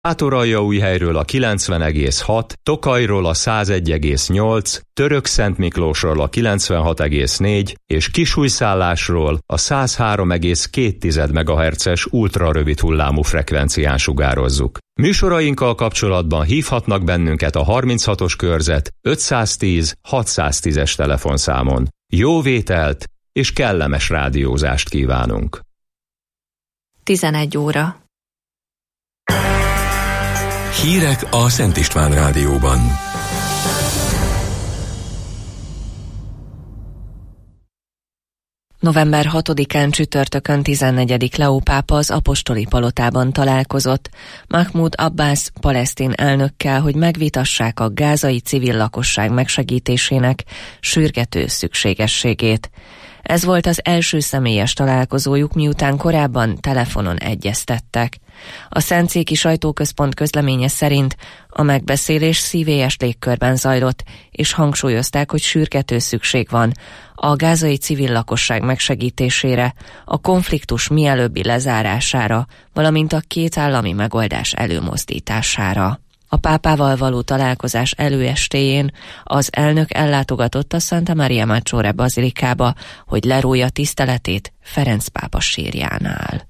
Bátoraljaújhelyről a 90,6, Tokajról a 101,8, Törökszentmiklósról a 96,4 és Kisújszállásról a 103,2 MHz-es ultrarövid hullámú frekvencián sugározzuk. Műsorainkkal kapcsolatban hívhatnak bennünket a 36-os körzet 510 610-es telefonszámon. Jó vételt és kellemes rádiózást kívánunk! 11 óra. Hírek a Szent István Rádióban. November 6-án csütörtökön 14. Leó pápa az apostoli palotában találkozott Mahmoud Abbas palesztin elnökkel, hogy megvitassák a gázai civil lakosság megsegítésének sürgető szükségességét. Ez volt az első személyes találkozójuk, miután korábban telefonon egyeztettek. A Szentszéki Sajtóközpont közleménye szerint a megbeszélés szívélyes légkörben zajlott, és hangsúlyozták, hogy sürgető szükség van a gázai civil lakosság megsegítésére, a konfliktus mielőbbi lezárására, valamint a két állami megoldás előmozdítására. A pápával való találkozás előestéjén az elnök ellátogatott a Santa Maria Maggiore bazilikába, hogy lerója tiszteletét Ferenc pápa sírjánál.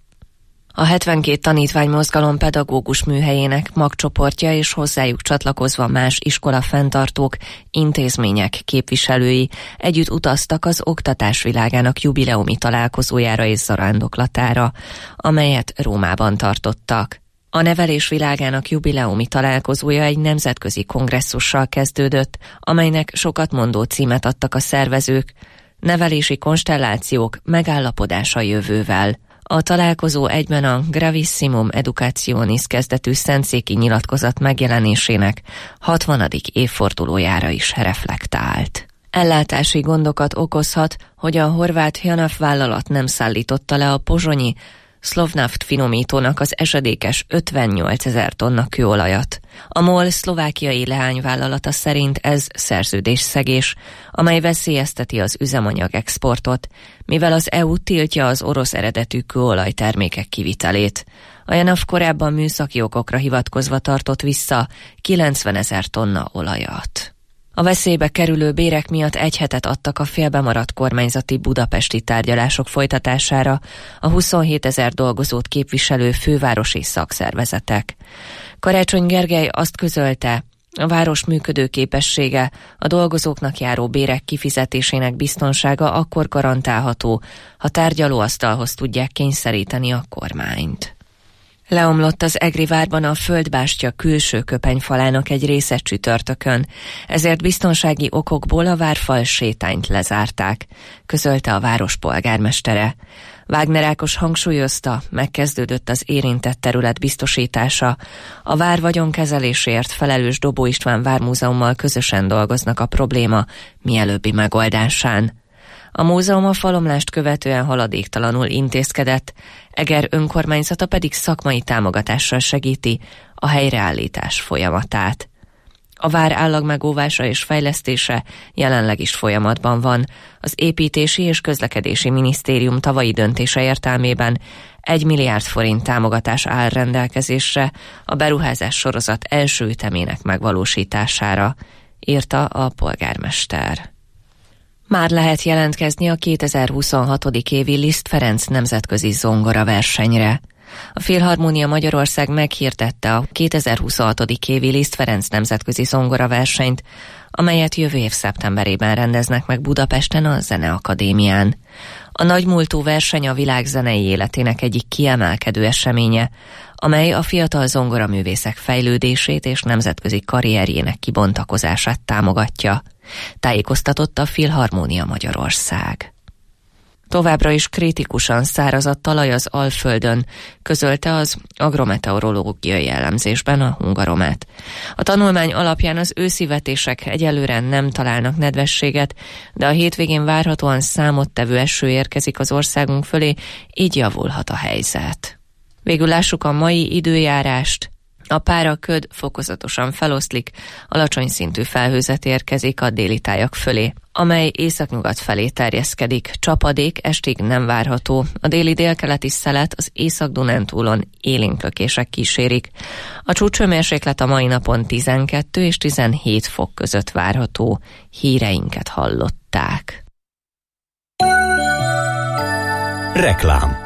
A 72 tanítványmozgalom pedagógus műhelyének magcsoportja és hozzájuk csatlakozva más iskola fenntartók, intézmények képviselői együtt utaztak az oktatás világának jubileumi találkozójára és zarándoklatára, amelyet Rómában tartottak. A nevelés világának jubileumi találkozója egy nemzetközi kongresszussal kezdődött, amelynek sokat mondó címet adtak a szervezők: Nevelési konstellációk, megállapodás a jövővel. A találkozó egyben a Gravissimum Educationis kezdetű szentszéki nyilatkozat megjelenésének 60. évfordulójára is reflektált. Ellátási gondokat okozhat, hogy a horvát Janaf vállalat nem szállította le a pozsonyi Slovnaft finomítónak az esedékes 58 000 tonna kőolajat. A MOL szlovákiai leányvállalata szerint ez szerződésszegés, amely veszélyezteti az üzemanyag exportot, mivel az EU tiltja az orosz eredetű kőolajtermékek kivitelét. A Janaf korábban műszaki okokra hivatkozva tartott vissza 90 000 tonna olajat. A veszélybe kerülő bérek miatt egy hetet adtak a félbemaradt kormányzati budapesti tárgyalások folytatására a 27 000 dolgozót képviselő fővárosi szakszervezetek. Karácsony Gergely azt közölte, a város működőképessége, a dolgozóknak járó bérek kifizetésének biztonsága akkor garantálható, ha tárgyalóasztalhoz tudják kényszeríteni a kormányt. Leomlott az Egri várban a földbástya külső köpenyfalának egy része csütörtökön, ezért biztonsági okokból a várfal sétányt lezárták, közölte a város polgármestere. Wagner Ákos hangsúlyozta, megkezdődött az érintett terület biztosítása. A vár vagyonkezelésért felelős Dobó István Vármúzeummal közösen dolgoznak a probléma mielőbbi megoldásán. A múzeum a falomlást követően haladéktalanul intézkedett, Eger önkormányzata pedig szakmai támogatással segíti a helyreállítás folyamatát. A vár állagmegóvása és fejlesztése jelenleg is folyamatban van. Az Építési és Közlekedési Minisztérium tavalyi döntése értelmében 1 milliárd forint támogatás áll rendelkezésre a beruházás sorozat első ütemének megvalósítására, írta a polgármester. Már lehet jelentkezni a 2026. évi Liszt Ferenc nemzetközi zongoraversenyre. A Filharmónia Magyarország meghirdette a 2026. évi Liszt Ferenc nemzetközi zongoraversenyt, amelyet jövő év szeptemberében rendeznek meg Budapesten a Zeneakadémián. A nagymúltú verseny a világ zenei életének egyik kiemelkedő eseménye, amely a fiatal zongoraművészek fejlődését és nemzetközi karrierjének kibontakozását támogatja, tájékoztatott a Filharmónia Magyarország. Továbbra is kritikusan száraz a talaj az Alföldön, közölte az agrometeorológiai elemzésben a Hungaromet. A tanulmány alapján az őszi vetések egyelőre nem találnak nedvességet, de a hétvégén várhatóan számottevő eső érkezik az országunk fölé, így javulhat a helyzet. Végül lássuk a mai időjárást. A páraköd fokozatosan feloszlik, alacsony szintű felhőzet érkezik a déli tájak fölé, amely északnyugat felé terjeszkedik. Csapadék estig nem várható. A déli délkeleti szelet az Észak-Dunántúlon élénklökések kísérik. A csúcshőmérséklet a mai napon 12 és 17 fok között várható. Híreinket hallották. Reklám.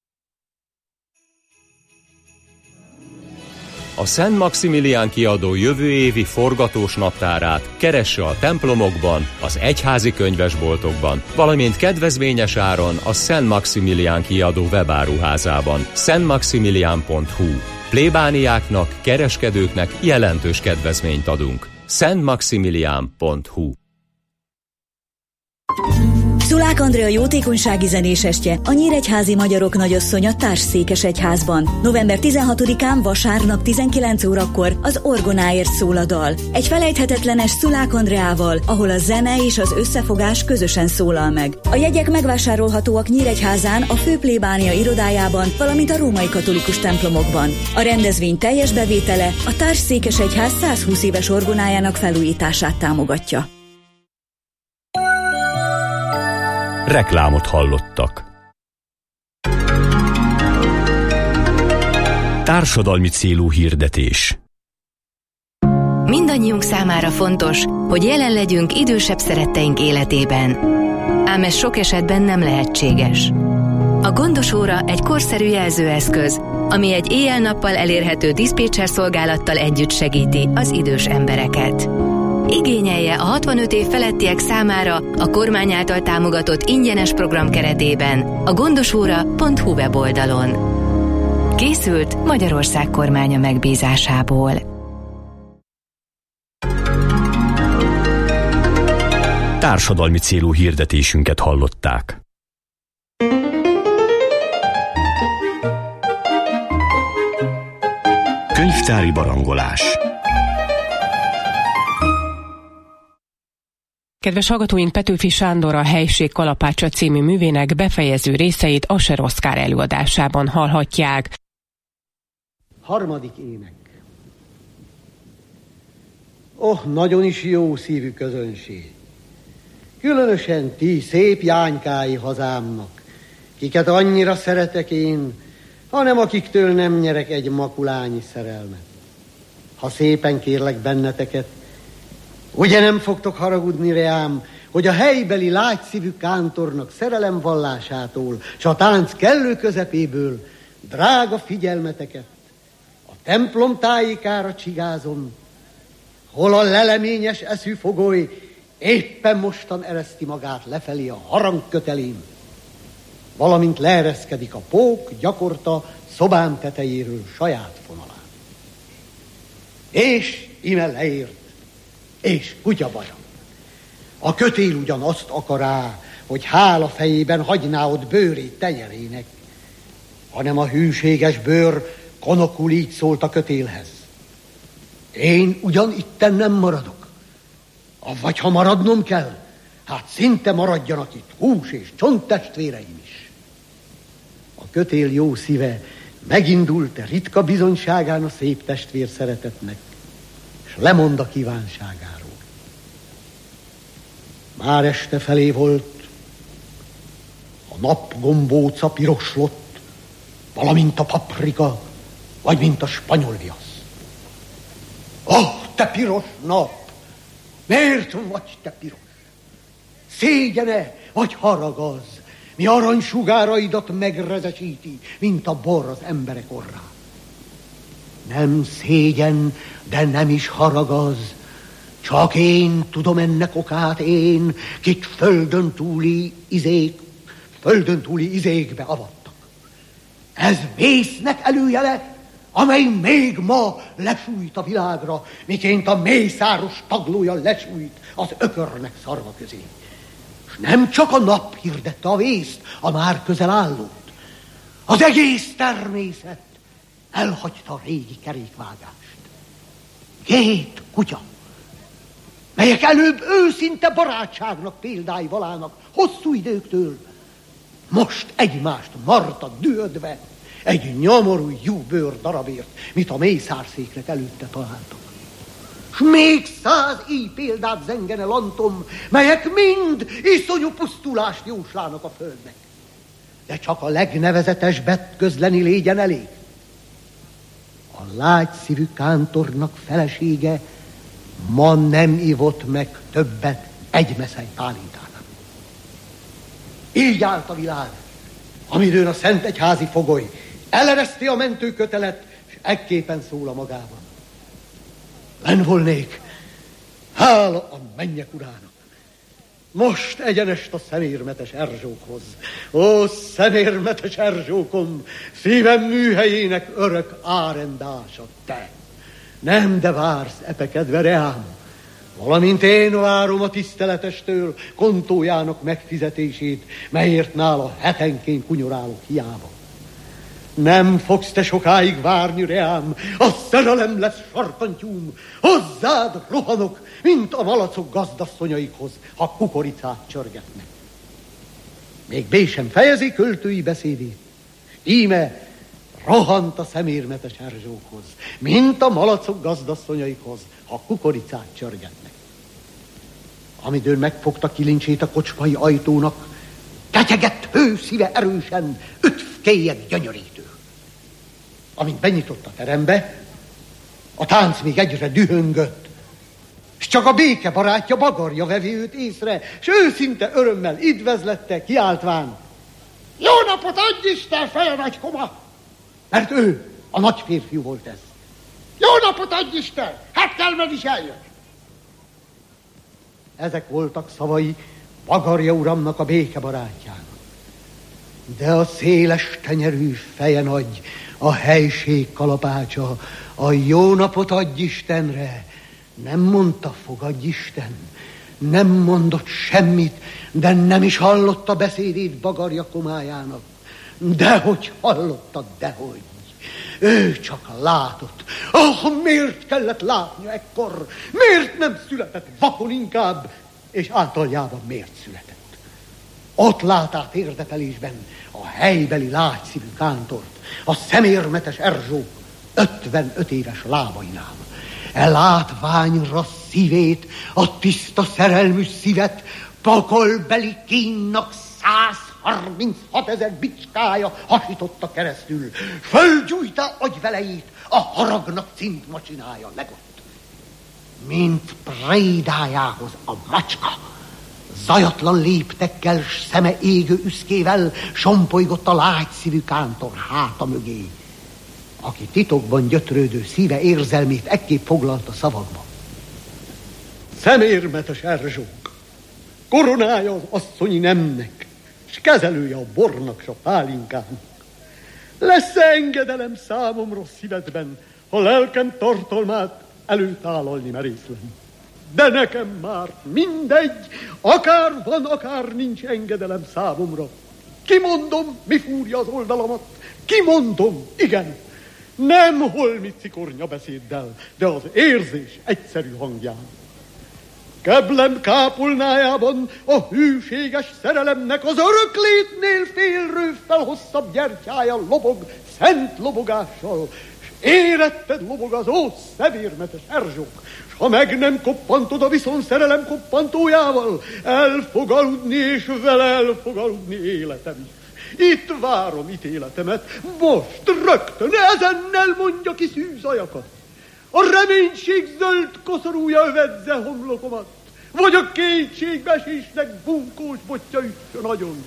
A Szent Maximilián kiadó jövő évi forgatós naptárát keresse a templomokban, az egyházi könyvesboltokban, valamint kedvezményes áron a Szent Maximilián kiadó webáruházában, szentmaximilián.hu. Plébániáknak, kereskedőknek jelentős kedvezményt adunk. szentmaximilián.hu. Szulák Andrea jótékonysági zenésestje, a Nyíregyházi Magyarok Nagyasszonya Társszékesegyházban. November 16-án vasárnap 19 órakor az orgonáért szól a dal. Egy felejthetetlenes Szulák Andreával, ahol a zene és az összefogás közösen szólal meg. A jegyek megvásárolhatóak Nyíregyházán, a Főplébánia irodájában, valamint a római katolikus templomokban. A rendezvény teljes bevétele a Társszékesegyház 120 éves orgonájának felújítását támogatja. Reklámot hallottak. Társadalmi célú hirdetés. Mindannyiunk számára fontos, hogy jelen legyünk idősebb szeretteink életében. Ám ez sok esetben nem lehetséges. A gondos óra egy korszerű jelzőeszköz, ami egy éjjel-nappal elérhető diszpécser szolgálattal együtt segíti az idős embereket. Igényelje a 65 év felettiek számára a kormány által támogatott ingyenes program keretében a gondosóra.hu weboldalon. Készült Magyarország kormánya megbízásából. Társadalmi célú hirdetésünket hallották. Könyvtári barangolás. Kedves hallgatóink, Petőfi Sándor a Helység kalapácsa című művének befejező részeit Ascher Oszkár előadásában hallhatják. Harmadik ének. Nagyon is jó szívű közönség. Különösen ti szép jánykái hazámnak, kiket annyira szeretek én, hanem akiktől nem nyerek egy makulányi szerelmet. Ha szépen kérlek benneteket, ugye nem fogtok haragudni reám, hogy a helybeli lágyszívű kántornak szerelemvallásától, s a tánc kellő közepéből drága figyelmeteket a templom tájékára csigázom, hol a leleményes eszű fogoly éppen mostan ereszti magát lefelé a harangkötelén, valamint leereszkedik a pók gyakorta szobám tetejéről saját fonalán. És ime leért, és kutyabaja. A kötél ugyan azt akará, hogy hála fejében hagyná ott bőrét tenyerének, hanem a hűséges bőr konokul így szólt a kötélhez. Én ugyan itten nem maradok, avagy ha maradnom kell, hát szinte maradjanak itt hús és csonttestvéreim is. A kötél jó szíve megindult a ritka bizonyságán a szép testvér szeretetnek, és lemond a kívánságáról. Már este felé volt, a nap gombóca piroslott, valamint a paprika, vagy mint a spanyol viasz. Te piros nap! Miért vagy te piros? Szégyene vagy harag az, mi aranysugáraidat megrezesíti, mint a bor az emberek orrán. Nem szégyen, de nem is harag az, csak én tudom ennek okát, én, kit földön túli izékbe avattak. Ez vésznek előjele, amely még ma lesújt a világra, miként a mészáros taglója lesújt az ökörnek szarva közé. És nem csak a nap hirdette a vészt, a már közel állót. Az egész természet elhagyta a régi kerékvágást. 2 kutya, melyek előbb őszinte barátságnak példái valának hosszú időktől, most egymást marta dühödve, egy nyomorú júbőr darabért, mit a mészárszéknek előtte találtak. S még 100 így példát zengene lantom, melyek mind iszonyú pusztulást jóslának a földnek. De csak a legnevezetesbet közleni légyen elég. A lágyszívű kántornak felesége ma nem ivott meg többet egy meszely pálintának. Így állt a világ, amidőn a szent egyházi fogoly elereszti a mentőkötelet, és ekképpen szól a magában. Lenn volnék, hála a mennyek urának. Most egyenest a szemérmetes Erzsókhoz. Ó, szemérmetes Erzsókom, szívem műhelyének örök árendása te. Nem, de vársz epekedve reám, valamint én várom a tiszteletestől kontójának megfizetését, melyért nála hetenként kunyorálok hiába. Nem fogsz te sokáig várni, reám, a szerelem lesz sarkantyúm, hozzád rohanok, mint a malacok gazdasszonyaikhoz, ha kukoricát csörgetnek. Még B sem fejezi költői beszédét, íme rohant a szemérmetes Erzsókhoz, mint a malacok gazdasszonyaikhoz, ha kukoricát csörgetnek. Amidőn megfogta kilincsét a kocsmai ajtónak, ketyegett hőszíve erősen, ütvkélyeg gyönyörítő. Amint benyitott a terembe, a tánc még egyre dühöngött, s csak a béke barátja Bagarja vevi őt észre, s őszinte örömmel idvezlette, kiáltván: jó napot adj Isten, feje nagykoma! Mert ő, a nagy férfiú volt ez. Jó napot adj Isten, hát kell meg is eljön. Ezek voltak szavai Bagarja uramnak, a béke barátjának. De a széles tenyerű feje nagy, a helység kalapácsa, a jó napot adj Istenre nem mondta fogadj Isten, nem mondott semmit, de nem is hallotta beszédét Bagarja komájának. Dehogy hallotta, dehogy. Ő csak látott. Miért kellett látnia ekkor? Miért nem született vakon inkább? És általjában miért született? Ott lát át érdepelésben a helybeli lágyszívű kántort, a szemérmetes Erzsók 55 éves lábainál. Látványra szívét, a tiszta szerelmű szívet pakolbeli kínnak 136 000 bicskája hasította keresztül. Fölgyújta agyvelejét, a haragnak cintmacsinája legott. Mint prédájához a macska, zajatlan léptekkel, s szeme égő üszkével sompolygott a lágyszívű kántor háta mögé, aki titokban gyötrődő szíve érzelmét ekképp foglalta szavakba. Szemérmetes Erzsók, koronája az asszonyi nemnek, s kezelője a bornak s a pálinkának. Lesz-e engedelem számomra szívedben, ha lelkem tartalmát előtálalni merészlem? De nekem már mindegy, akár van, akár nincs engedelem számomra. Kimondom, mi fúrja az oldalamat, kimondom, igen, nem holmi cikornya beszéddel, de az érzés egyszerű hangján. Keblem kápolnájában a hűséges szerelemnek az öröklétnél félrőffel hosszabb gyertyája lobog szent lobogással, s éretted lobog az ó szemérmetes Erzsók, s ha meg nem koppantod a viszont szerelem koppantójával, el fog aludni, és vele el fog aludni életem is. Itt várom ítéletemet, most rögtön ezennel mondja ki szűzajakat. A reménység zöld koszorúja övedze homlokomat, vagy a kétségbeesésnek bunkós botja üssön agyon.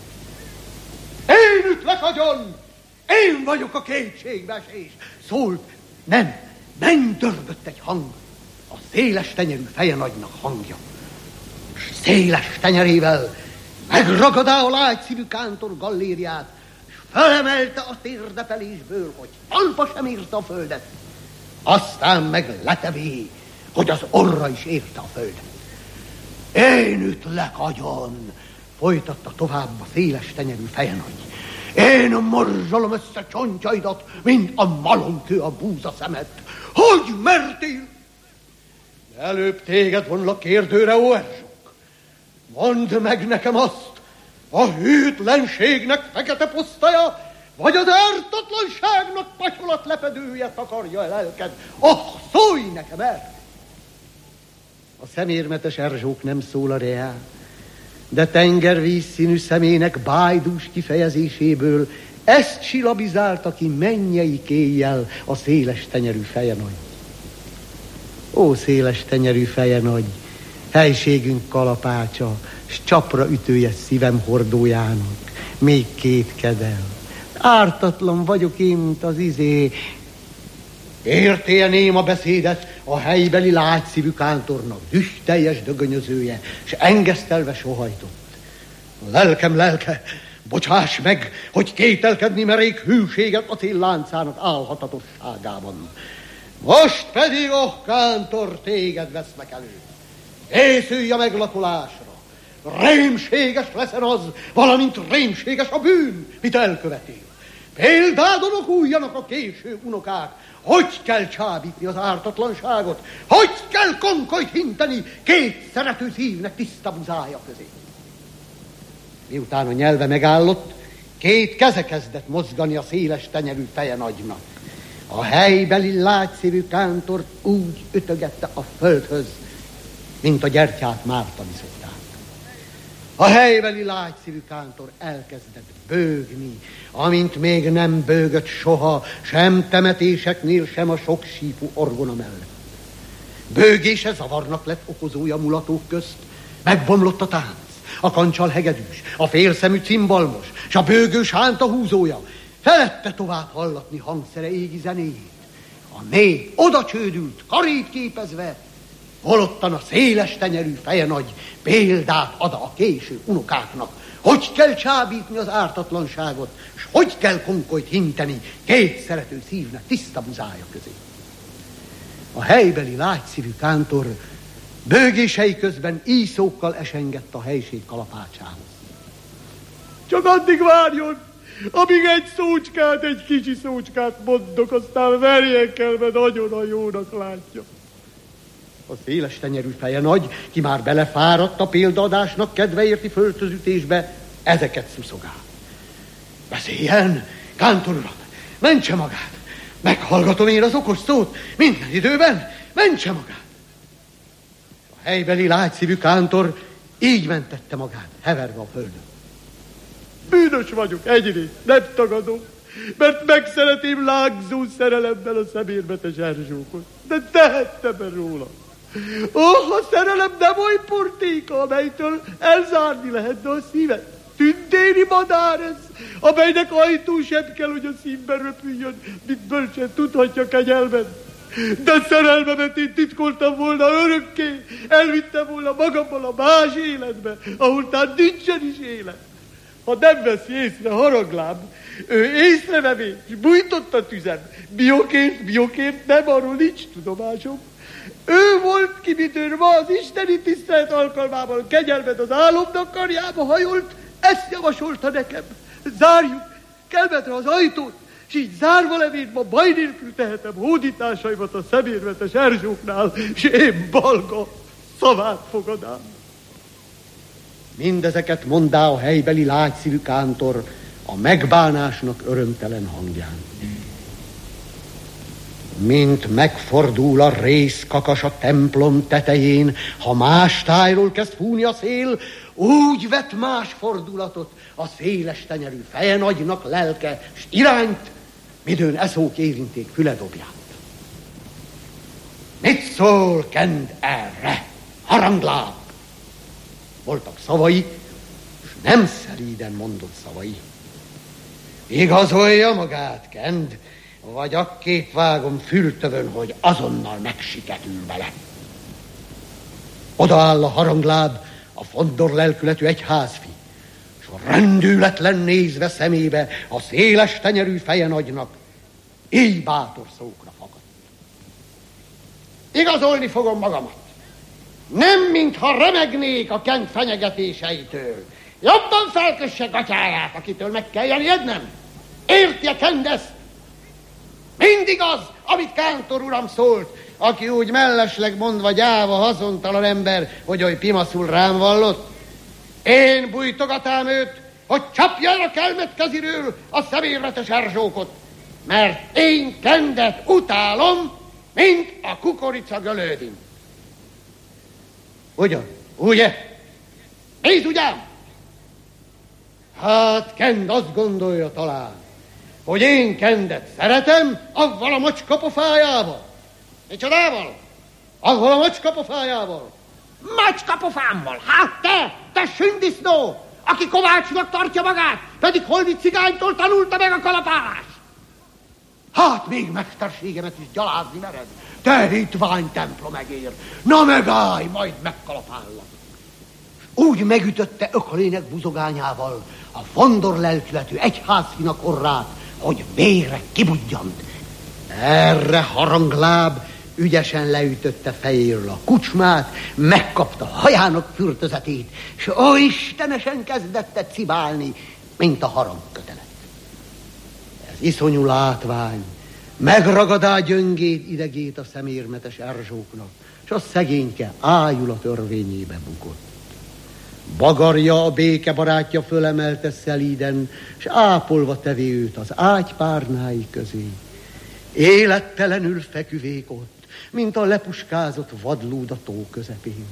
Én ütlek agyon! Én vagyok a kétségbeesés! Szólt, nem dörgött egy hang, a széles tenyerű feje nagynak hangja. S széles tenyerével megragadá a lágyszívű kántor gallériát, s felemelte a térdepelésből, hogy talpa sem érte a földet. Aztán meg letevé, hogy az orra is érte a földet. Én ütlek agyon, folytatta tovább a széles tenyerű feje nagy. Én morzsolom össze csontjaidat, mint a malomkő a búza szemet. Hogy mertél? Előbb téged vonlak kérdőre, ó Erzsók. Mondd meg nekem azt, a hűtlenségnek fekete posztaja vagy az ártatlanságnak patyolat lepedője takarja el lelked? Szólj nekem el! A szemérmetes Erzsók nem szól a reál, de tengervíz színű szemének bájdús kifejezéséből ezt silabizálta ki mennyei kéjjel a széles tenyerű feje nagy. Ó, széles tenyerű feje nagy, helységünk kalapácsa, s csapra ütője szívem hordójának, még kétkedel. Ártatlan vagyok én, mint az Értél néma beszédet a helybeli lágyszívű kántornak, dühteljes dögönyözője, s engesztelve sohajtott. A lelkem lelke, bocsáss meg, hogy kételkedni merék hűséget a cél láncának álhatatosságában. Most pedig, kántor, téged vesznek elő. Készülj a meglakolásra. Rémséges leszen az, valamint rémséges a bűn, mit elkövetél. Példádon okuljanak a késő unokák, hogy kell csábítni az ártatlanságot, hogy kell konkolyt hinteni két szerető szívnek tiszta buzája közé. Miután a nyelve megállott, két keze kezdett mozgani a széles tenyerű feje nagynak. A helybeli lágyszívű kántor úgy ütögette a földhöz, mint a gyertyát mártani szokták. A helybeli lágyszívű kántor elkezdett bőgni, amint még nem bőgött soha, sem temetéseknél, sem a sok sípú orgona mellett. Bőgése zavarnak lett okozója mulatók közt, megbomlott a tánc, a kancsal hegedűs, a félszemű cimbalmos, s a bőgő sánta húzója. Felette tovább hallatni hangszere égi zenéjét. A nép oda csődült, karét képezve, holottan a széles tenyerű feje nagy példát ad a késő unokáknak, hogy kell csábítni az ártatlanságot, s hogy kell konkolyt hinteni két szerető szívnek tiszta buzája közé. A helybeli lágyszívű kántor bőgései közben íszókkal esengett a helység kalapácsához. Csak addig várjon, amíg egy kicsi szócskát mondok, aztán verjen kell, mert nagyon a jónak látja. A széles tenyerű feje nagy, ki már belefáradt a példaadásnak kedveérti földhözütésbe, ezeket szuszogál. Beszéljen, kántor uram, mentse magát. Meghallgatom én az okos szót minden időben, mentse magát. A helybeli lágyszívű kántor így mentette magát, heverve a földön. Bűnös vagyok, egyrészt, nem tagadom, mert megszeretém lágzó szerelemmel a szemérmetes Erzsókot. De tehettem-e róla? A szerelem nem oly portéka, amelytől elzárni lehetne a szívet. Tündéri madár ez, amelynek ajtó sem kell, hogy a szívben röpüljön, mint bölcsen tudhatja kegyelmen. De szerelmemet én titkoltam volna örökké, elvittem volna magammal a más életbe, ahol tán nincsen is élet. Ha nem veszi észre haragláb, ő észrevevés, bújtott a tüzem. Biokért nem, arról nincs tudomásom. Ő volt ki, mitől ma az isteni tisztelet alkalmával kegyelmed az álomnak karjába hajolt, ezt javasolta nekem. Zárjuk kelmetre az ajtót, s így zárva levén ma baj nélkül tehetem hódításaimat a szemérmetes Erzsóknál, s én balga szavát fogadám. Mindezeket mondá a helybeli lágyszívű kántor a megbánásnak örömtelen hangján. Mint megfordul a rézkakas a templom tetején, ha más tájról kezd fújni a szél, úgy vett más fordulatot a széles tenyerű feje nagynak lelke, s irányt, midőn eszók érinték füledobját. Mit szól Kend erre, harangláb? Voltak szavai, és nem szeríden mondott szavai. Igazolja magát, Kend, vagy akképp vágom fültövön, hogy azonnal megsiketül bele. Odaáll a harangláb, a fondor lelkületű egyházfi, s a rendületlen nézve szemébe a széles tenyerű feje nagynak, így bátor szókra fakadt. Igazolni fogom magamat. Nem, mintha remegnék a Kend fenyegetéseitől. Jobban felkösse gatyáját, akitől meg kell ijednem. Értje, Kend ezt? Mindig az, amit kántor uram szólt, aki úgy mellesleg mondva gyáva, haszontalan ember, hogy oly pimaszul rám vallott. Én bújtogatám őt, hogy csapja el a kelmet keziről a szemérmetes Erzsókot, mert én Kendet utálom, mint a kukorica gölődin. Ugyan, ugye? Nézd ugyan! Hát Kend azt gondolja talán, hogy én Kendet szeretem, avval a macskapofájával. Micsodával? Avval a macskapofájával. Macskapofámmal? Hát te sündisznó, aki kovácsnak tartja magát, pedig holmi cigánytól tanulta meg a kalapálást. Hát még mesterségemet is gyalázni mered. Te hitvány templomegér, na megállj, majd megkalapállak. Úgy megütötte ökölének buzogányával a fondor lelkületű egyházfinak orrát, hogy vére kibudjant. Erre Harangláb ügyesen leütötte fejéről a kucsmát, megkapta hajának fürtözetét, s ó istenesen kezdette cibálni, mint a harangkötelet. Ez iszonyú látvány megragadá gyöngét idegét a szemérmetes Erzsóknak, s a szegényke ájul a törvényébe bukott. Bagarja, a béke barátja fölemelte szelíden, s ápolva tevé őt az ágypárnái közé. Élettelenül feküvék ott, mint a lepuskázott vadlúd a tó közepén.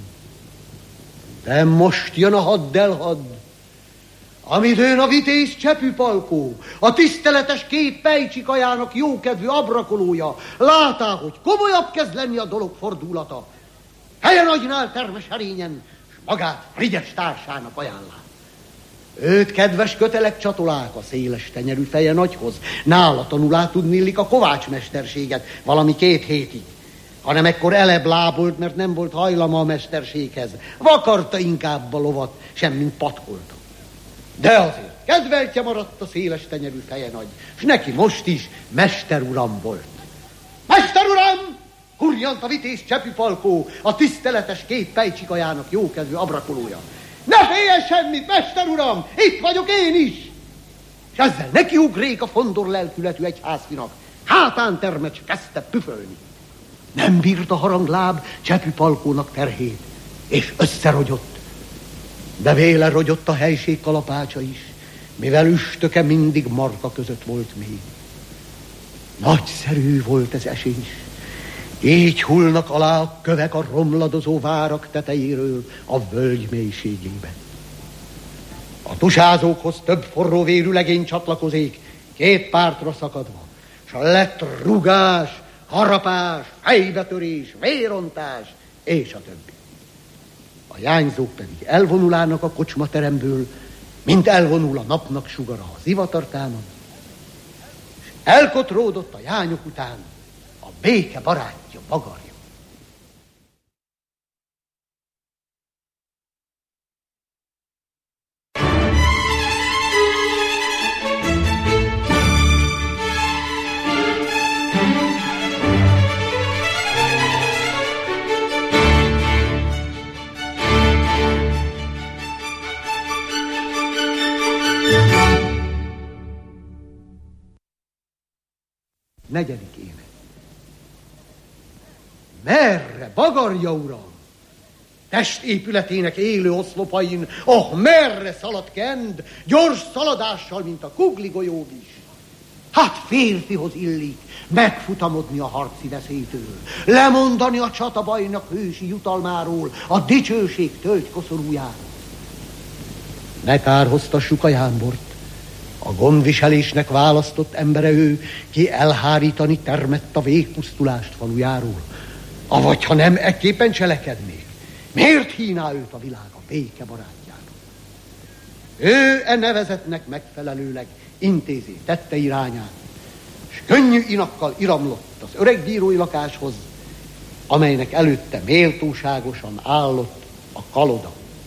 De most jön a haddelhadd, amidőn a vitéz Csepüpalkó, a tiszteletes két pejcsikajának jókedvű abrakolója, látá, hogy komolyabb kezd lenni a dolog fordulata. Helyen agynál termes herényen, s magát Frigyes társának ajánlá. Őt kedves kötelek csatolák a széles tenyerű feje nagyhoz, nála tanulá tudnillik a kovácsmesterséget valami 2 hétig. Hanem ekkor elebb lábolt, mert nem volt hajlama a mesterséghez. Vakarta inkább a lovat, semmint patkolta. De azért kedveltje maradt a széles tenyerű feje nagy, s neki most is mesteruram volt. Mesteruram! Hurjant a vitéz Csepüpalkó, a tiszteletes két pejcsikajának jókedvű abrakolója. Ne féljen semmit, mesteruram! Itt vagyok én is! És ezzel nekiugrék a fondor lelkületű egyházfinak. Hátán termet kezdte püfölni. Nem bírta Harangláb Csepüpalkónak terhét, és összerogyott. De véle rogyott a helység kalapácsa is, mivel üstöke mindig marka között volt még. Nagyszerű volt ez esés. Így hullnak alá a kövek a romladozó várak tetejéről a völgy mélységébe. A tusázókhoz több forró vérű legény csatlakozik, 2 pártra szakadva, s lett rugás, harapás, fejbetörés, vérontás, és a többi. A jányzók pedig elvonulának a kocsmateremből, mint elvonul a napnak sugara az ivatartámon, és elkotródott a jányok után a béke barátja Bagarja. Negyedik éve. Merre, Bagarja uram? Testépületének élő oszlopain, merre szalad Kend, gyors szaladással, mint a Kugli-golyóg is. Hát férfihoz illik megfutamodni a harci veszélytől, lemondani a csatabajnak hősi jutalmáról, a dicsőség tölgykoszorújáról. Ne kárhoztassuk a jámbort. A gondviselésnek választott embere ő, ki elhárítani termett a végpusztulást falujáról. Avagy ha nem ekképpen cselekednék, miért híná őt a világ a béke barátjának? Ő nevezetnek megfelelőleg intézi tette irányát, s könnyű inakkal iramlott az öreg bírói lakáshoz, amelynek előtte méltóságosan állott a kaloda.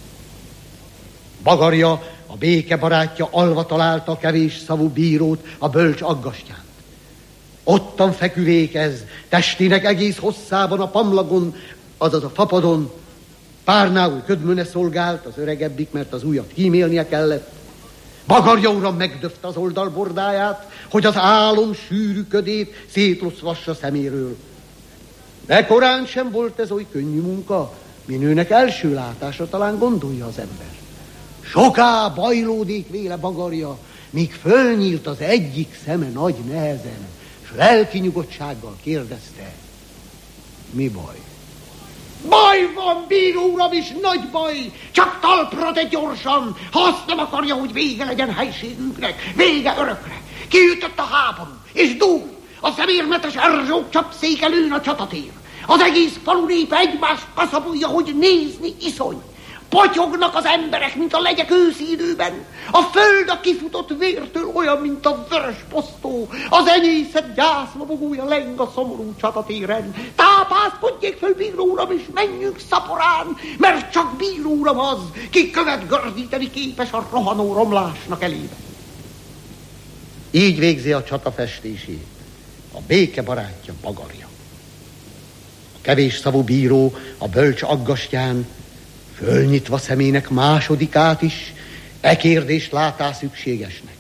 Bagarja, a béke barátja alva találta a kevés szavú bírót, a bölcs aggastyánt. Ottan feküvékez, testének egész hosszában a pamlagon, azaz a fapadon, párnául ködmöne szolgált az öregebbik, mert az újat kímélnie kellett. Bagarja uram megdöfte az oldalbordáját, hogy az álom sűrű ködét szétloszvassa szeméről. De korán sem volt ez oly könnyű munka, minőnek első látásra talán gondolja az ember. Soká bajlódik véle Bagarja, míg fölnyílt az egyik szeme nagy nehezen, s lelki nyugodtsággal kérdezte: mi baj? Baj van, bíró uram, is nagy baj! Csak talpra, de gyorsan, ha azt nem akarja, hogy vége legyen helységünknek, vége örökre. Kiütött a háború, és dúl, a szemérmetes erzsók csapszéke lőn a csatatér. Az egész falu népe egymást kaszabulja, hogy nézni iszony. Patyognak az emberek, mint a legyek őszi időben. A föld a kifutott vértől olyan, mint a vörös posztó. Az enyészet gyászlobogója leng a szomorú csatatéren. Tápászkodjék föl, bíró uram, és menjünk szaporán, mert csak bíró uram az, ki követ gördíteni képes a rohanó romlásnak elébe. Így végzi a csata festését a béke barátja Bagarja. A kevés szavú bíró a bölcs aggastyán, fölnyitva szemének másodikát is, e kérdést látá szükségesnek.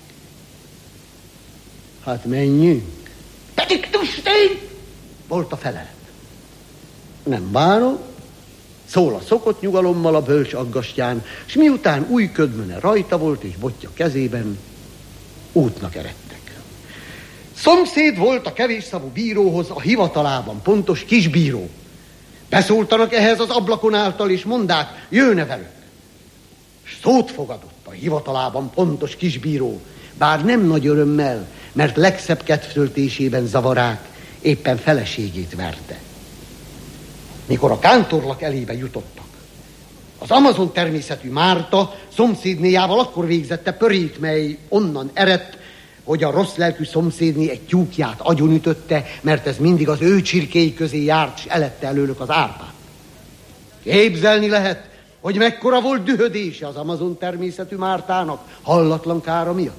Hát menjünk. Benediktusné! Volt a felelet. Nem bánom, szól a szokott nyugalommal a bölcs aggastyán, s miután új ködmöne rajta volt és botja kezében, útnak eredtek. Szomszéd volt a kevésszavú bíróhoz a hivatalában pontos kisbíró. Beszóltanak ehhez az ablakon által, és mondák, jöjjön-e velük. S szót fogadott a hivatalában pontos kisbíró, bár nem nagy örömmel, mert legszebb kedvtöltésében zavarák, éppen feleségét verte. Mikor a kántorlak elébe jutottak, az Amazon természetű Márta szomszédnéjával akkor végzette pörét, mely onnan eredt, hogy a rossz lelkű szomszédné egy tyúkját agyonütötte, mert ez mindig az ő csirkéi közé járt, s elette előlük az árpát. Képzelni lehet, hogy mekkora volt dühödése az Amazon természetű Mártának hallatlan kára miatt.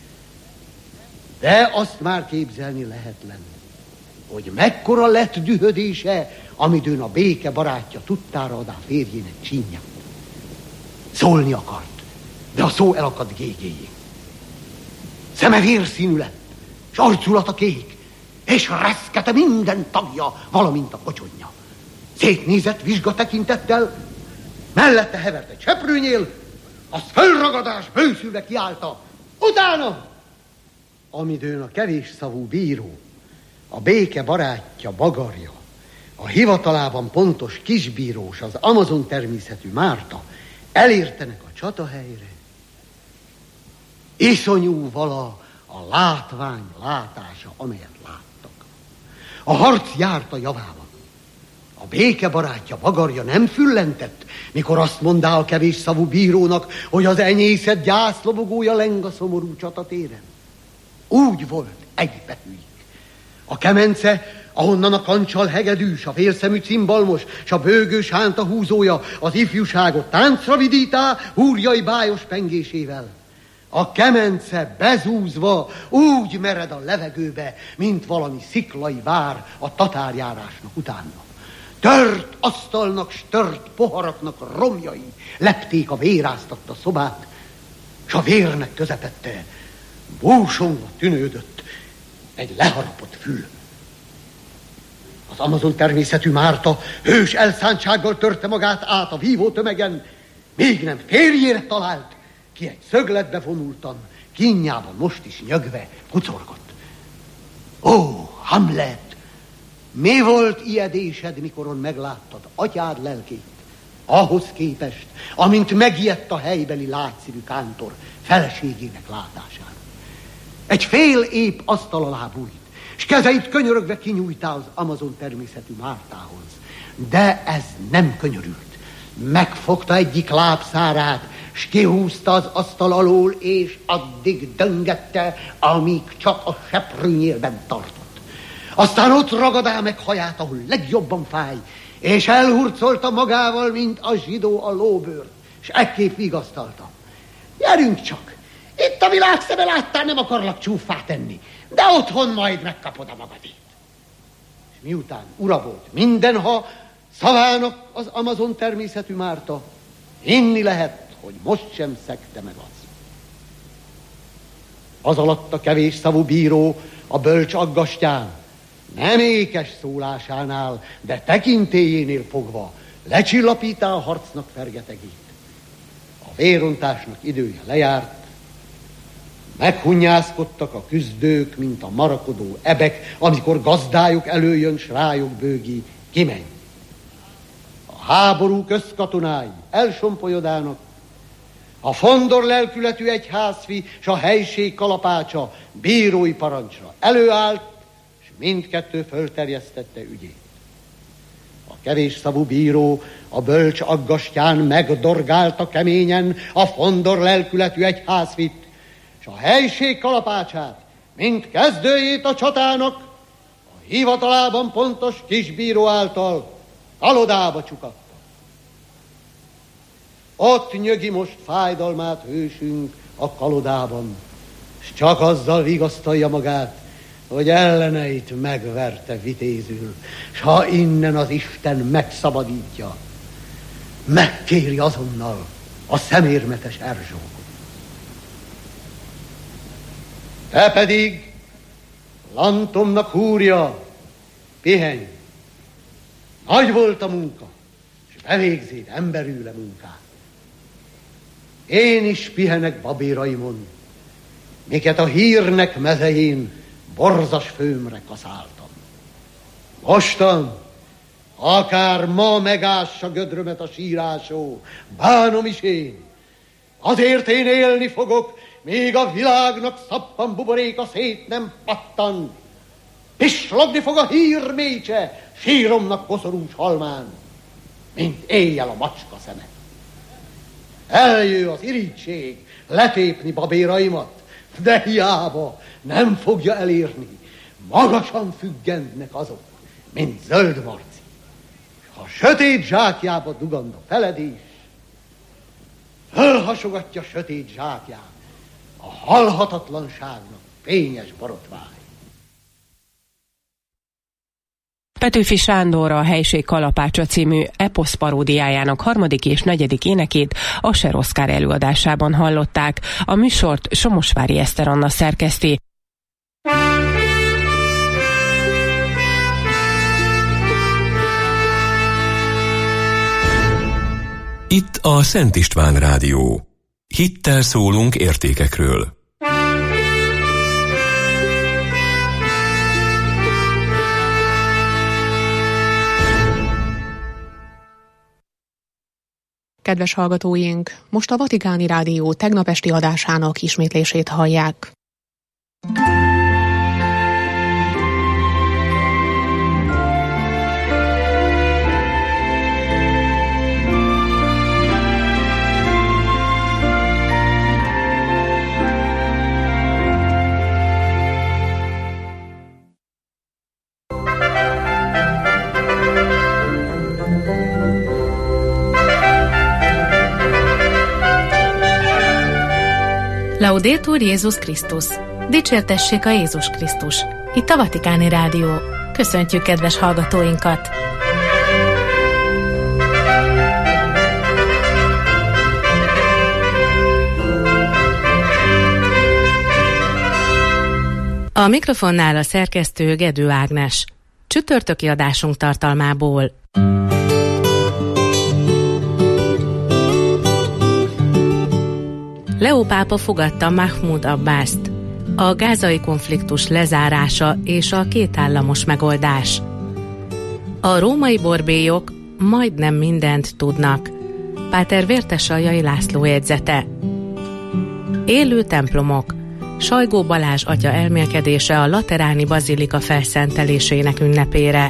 De azt már képzelni lehetlen, hogy mekkora lett dühödése, amidőn a béke barátja tudtára adá férjének csínyát. Szólni akart, de a szó elakadt gégéjén. Szeme vérszínű lett, s arculata kék, és reszkete minden tagja, valamint a kocsonyja. Szétnézett vizsga tekintettel, mellette hevert egy seprőnyél, az fölragadás bőszülve kiállta: utána! Amidőn a kevésszavú bíró, a béke barátja Bagarja, a hivatalában pontos kisbírós, az Amazon természetű Márta elértenek a csatahelyre, iszonyú vala a látvány látása, amelyet láttak. A harc járt a javában. A béke barátja Bagarja nem füllentett, mikor azt mondá a kevésszavú bírónak, hogy az enyészet gyászlobogója leng a szomorú csatatéren. Úgy volt egybetűig. A kemence, ahonnan a kancsal hegedűs, a félszemű cimbalmos, s a bőgős hánta húzója az ifjúságot táncra vidítá húrjai bájos pengésével. A kemence bezúzva úgy mered a levegőbe, mint valami sziklai vár a tatárjárásnak utána. Tört asztalnak, s tört poharaknak romjai lepték a véráztatta szobát, s a vérnek közepette búsongva tűnődött egy leharapott fül. Az Amazon természetű Márta hős elszántsággal törte magát át a vívó tömegen, még nem férjére talált, ki egy szögletbe vonultan, kínjában most is nyögve kucorgott. Ó, Hamlet! Mi volt ijedésed, mikoron megláttad atyád lelkét? Ahhoz képest, amint megijedt a helybeli látszívű kántor feleségének látására. Egy fél épp asztal alá bújt, s kezeit könyörögve kinyújtá az Amazon természetű Mártához. De ez nem könyörült. Megfogta egyik lábszárát, s kihúzta az asztal alól, és addig döngette, amíg csak a seprőnyélben tartott. Aztán ott ragadá meg haját, ahol legjobban fáj, és elhurcolta magával, mint a zsidó a lóbőrt, s ekképp vigasztalta: gyerünk csak, itt a világ szeme láttál, nem akarlak csúffá tenni, de otthon majd megkapod a magadét. És miután ura volt mindenha szavának az Amazon természetű Márta, hinni lehet, hogy most sem szegte meg az. Az alatt a kevés szavú bíró a bölcs aggastyán, nem ékes szólásánál, de tekintélyénél fogva lecsillapítá a harcnak fergetegét. A vérontásnak idője lejárt, meghunnyászkodtak a küzdők, mint a marakodó ebek, amikor gazdájuk előjön, s rájuk bőgi, kimenj. A háború közkatonái elsompolyodálnak, a fondor lelkületű egyházfi s a helység kalapácsa bírói parancsra előállt, és mindkettő fölterjesztette ügyét. A kevés szavú bíró a bölcs aggastyán megdorgálta keményen a fondor lelkületű egyházfit, és a helység kalapácsát, mint kezdőjét a csatának, a hivatalában pontos kisbíró által kalodába csukatta. Ott nyögi most fájdalmát hősünk a kalodában, s csak azzal vigasztalja magát, hogy elleneit megverte vitézül, s ha innen az Isten megszabadítja, megkéri azonnal a szemérmetes Erzsókot. Te pedig, Lantomnak húrja, pihenj! Nagy volt a munka, és bevégzéd emberűle munkát. Én is pihenek babéraimon, miket a hírnek mezején borzas főmre kaszáltam. Mostan, akár ma megássa gödrömet a sírásó, bánom is én. Azért én élni fogok, még a világnak szappan buboréka szét nem pattan. Pislogni fog a hír mécse síromnak koszorús halmán, mint éjjel a macska szeme. Eljő az irigység letépni babéraimat, de hiába nem fogja elérni. Magasan függentnek azok, mint zöld marci. Ha sötét zsákjába dugand a feledés, fölhasogatja sötét zsákját a halhatatlanságnak fényes borotvány. Petőfi Sándor a Helység kalapácsa című eposz paródiájának 3. és 4. énekét Ascher Oszkár előadásában hallották. A műsort Somosvári Eszter Anna szerkeszti. Itt a Szent István Rádió. Hittel szólunk értékekről. Kedves hallgatóink, most a Vatikáni Rádió tegnap esti adásának ismétlését hallják. Laudetur Jézus Krisztus! Dicsértessék a Jézus Krisztus! Itt a Vatikáni Rádió. Köszöntjük kedves hallgatóinkat! A mikrofonnál a szerkesztő Gedő Ágnes. Csütörtöki adásunk tartalmából. Leó pápa fogadta Mahmud Abbast. A gázai konfliktus lezárása és a kétállamos megoldás. A római borbélyok majdnem mindent tudnak. Páter Vértesaljai László jegyzete. Élő templomok. Sajgó Balázs atya elmélkedése a Lateráni Bazilika felszentelésének ünnepére.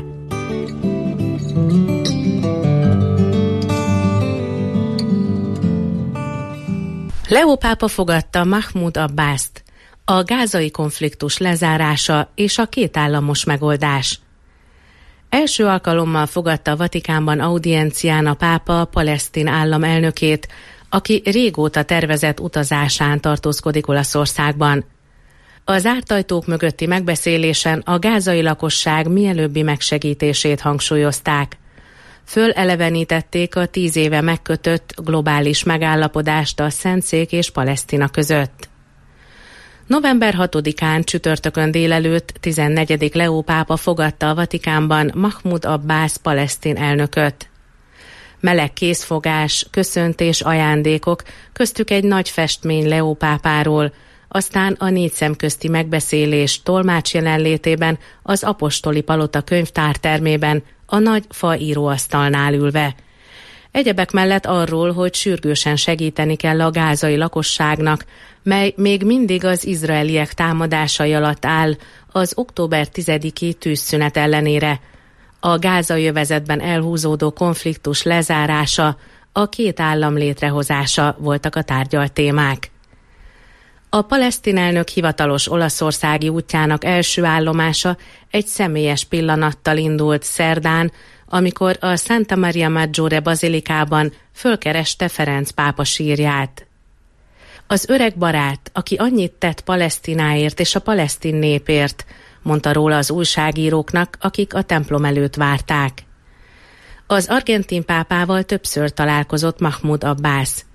Leó pápa fogadta Mahmud Abbast. A gázai konfliktus lezárása és a kétállamos megoldás. Első alkalommal fogadta a Vatikánban audiencián a pápa a palesztin állam elnökét, aki régóta tervezett utazásán tartózkodik Olaszországban. A zárt ajtók mögötti megbeszélésen a gázai lakosság mielőbbi megsegítését hangsúlyozták. Fölelevenítették a 10 éve megkötött globális megállapodást a Szentszék és Palesztina között. November 6-án csütörtökön délelőtt 14. Leó pápa fogadta a Vatikánban Mahmud Abbas palesztin elnököt. meleg készfogás, köszöntés, ajándékok, köztük egy nagy festmény Leó pápáról, aztán a 4 szemközti megbeszélés tolmács jelenlétében az apostoli palota könyvtártermében a nagy fa íróasztalnál ülve. Egyebek mellett arról, hogy sürgősen segíteni kell a gázai lakosságnak, mely még mindig az izraeliek támadásai alatt áll az október 10-i tűzszünet ellenére. A gázai övezetben elhúzódó konfliktus lezárása, a 2 állam létrehozása voltak a tárgyalt témák. A palesztin elnök hivatalos olaszországi útjának első állomása egy személyes pillanattal indult szerdán, amikor a Santa Maria Maggiore bazilikában fölkereste Ferenc pápa sírját. Az öreg barát, aki annyit tett Palesztináért és a palesztin népért, mondta róla az újságíróknak, akik a templom előtt várták. Az argentin pápával többször találkozott Mahmoud Abbas.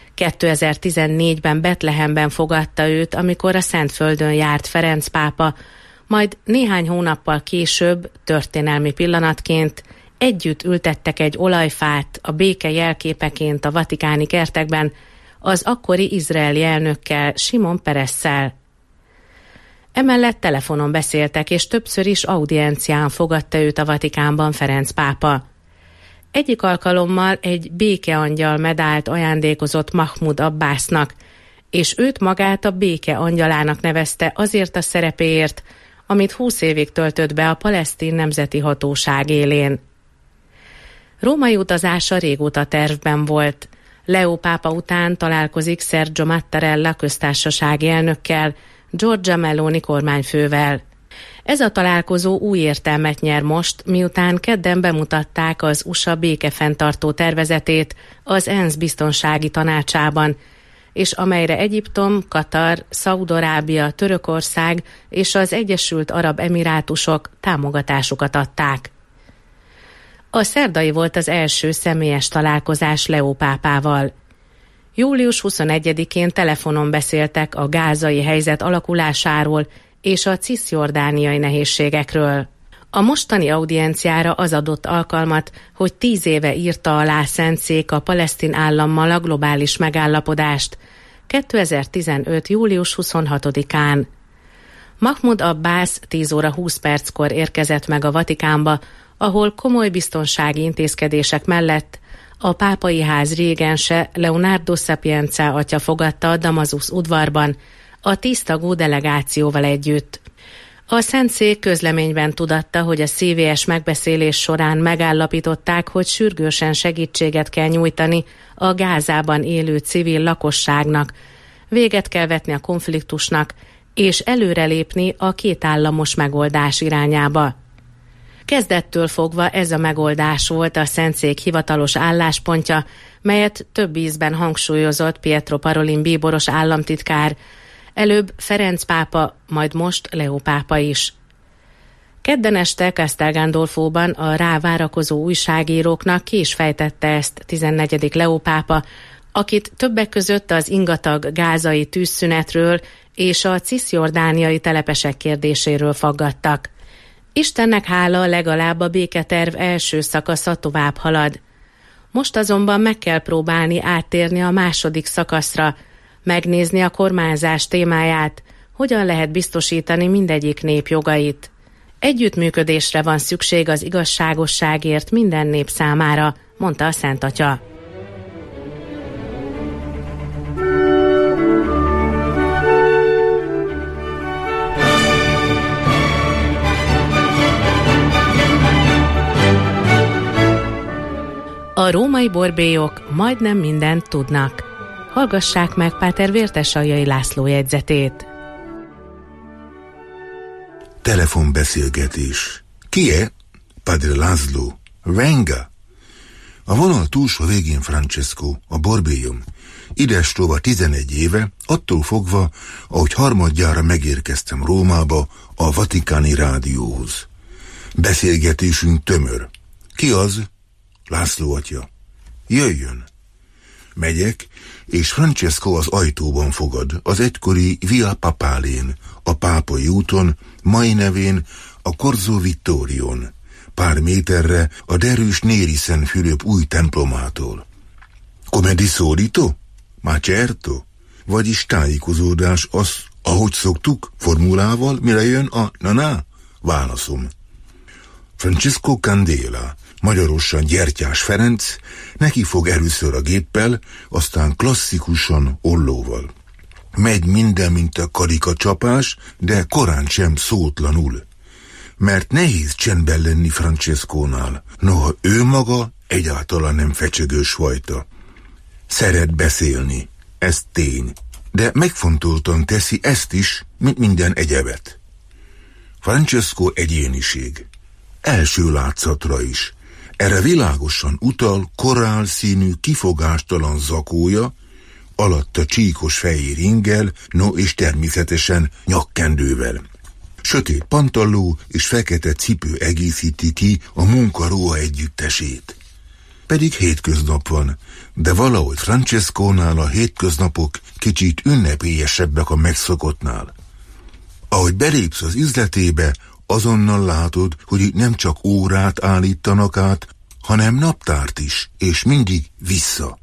2014-ben Betlehemben fogadta őt, amikor a Szentföldön járt Ferenc pápa, majd néhány hónappal később, történelmi pillanatként együtt ültettek egy olajfát a béke jelképeként a vatikáni kertekben az akkori izraeli elnökkel, Simon Peresszel. Emellett telefonon beszéltek, és többször is audiencián fogadta őt a Vatikánban Ferenc pápa. Egyik alkalommal egy békeangyal medált ajándékozott Mahmoud Abbasnak, és őt magát a béke angyalának nevezte azért a szerepéért, amit 20 évig töltött be a palesztin nemzeti hatóság élén. Római utazása régóta tervben volt. Leó pápa után találkozik Sergio Mattarella köztársasági elnökkel, Giorgia Meloni kormányfővel. Ez a találkozó új értelmet nyer most, miután kedden bemutatták az USA békefenntartó tervezetét az ENSZ biztonsági tanácsában, és amelyre Egyiptom, Katar, Szaúd-Arábia, Törökország és az Egyesült Arab Emirátusok támogatásukat adták. A szerdai volt az első személyes találkozás Leó pápával. Július 21-én telefonon beszéltek a gázai helyzet alakulásáról és a ciszjordániai nehézségekről. A mostani audienciára az adott alkalmat, hogy 10 éve írta alá Szentszék a palesztin állammal a globális megállapodást, 2015. július 26-án. Mahmoud Abbas 10 óra 20 perckor érkezett meg a Vatikánba, ahol komoly biztonsági intézkedések mellett a pápai ház régense Leonardo Sapienza atya fogadta a Damasus udvarban, a 10 tagú delegációval együtt. A Szentszék közleményben tudatta, hogy a CVS megbeszélés során megállapították, hogy sürgősen segítséget kell nyújtani a Gázában élő civil lakosságnak, véget kell vetni a konfliktusnak, és előrelépni a 2 államos megoldás irányába. Kezdettől fogva ez a megoldás volt a Szentszék hivatalos álláspontja, melyet több ízben hangsúlyozott Pietro Parolin bíboros államtitkár, előbb Ferenc pápa, majd most Leó pápa is. Kedden este Castel Gandolfóban a rávárakozó újságíróknak ki is fejtette ezt 14. Leó pápa, akit többek között az ingatag gázai tűzszünetről és a ciszjordániai telepesek kérdéséről faggattak. Istennek hála, legalább a béketerv első szakasza tovább halad. Most azonban meg kell próbálni áttérni a második szakaszra, megnézni a kormányzás témáját, hogyan lehet biztosítani mindegyik nép jogait. Együttműködésre van szükség az igazságosságért minden nép számára, mondta a Szent Atya. A római borbélyok majdnem mindent tudnak. Hallgassák meg Páter Vértesaljai László jegyzetét. Telefonbeszélgetés. Ki-e? Padre László. Venga. A vonal túlsó végén Francesco, a borbélyom. Idestova 11 éve, attól fogva, ahogy harmadjára megérkeztem Rómába a Vatikáni Rádióhoz. Beszélgetésünk tömör. Ki az? László atya. Jöjjön. Megyek, és Francesco az ajtóban fogad, az egykori Via Papálén, a pápai úton, mai nevén a Corso Vittorion. pár méterre a derűs Neri Szent Fülöp új templomától. Come di solito? Ma certo? Vagyis tájékozódás az, ahogy szoktuk, formulával, mire jön a na-na? Válaszom. Francesco Candela, magyarosan Gyertyás Ferenc, neki fog először a géppel, aztán klasszikusan ollóval. Megy minden, mint a karikacsapás, de korán sem szótlanul. Mert nehéz csendben lenni Francescónál, noha ő maga egyáltalán nem fecsegős fajta. Szeret beszélni, ez tény, de megfontoltan teszi ezt is, mint minden egyebet. Francesco egyéniség. Első látszatra is. Erre világosan utal korál színű, kifogástalan zakója, alatta csíkos fehér ingel, no és természetesen nyakkendővel. Sötét pantalló és fekete cipő egészíti ki a munkaruha együttesét. Pedig hétköznap van, de valahogy Francescónál a hétköznapok kicsit ünnepélyesebbek a megszokottnál. Ahogy belépsz az üzletébe, azonnal látod, hogy itt nem csak órát állítanak át, hanem naptárt is, és mindig vissza.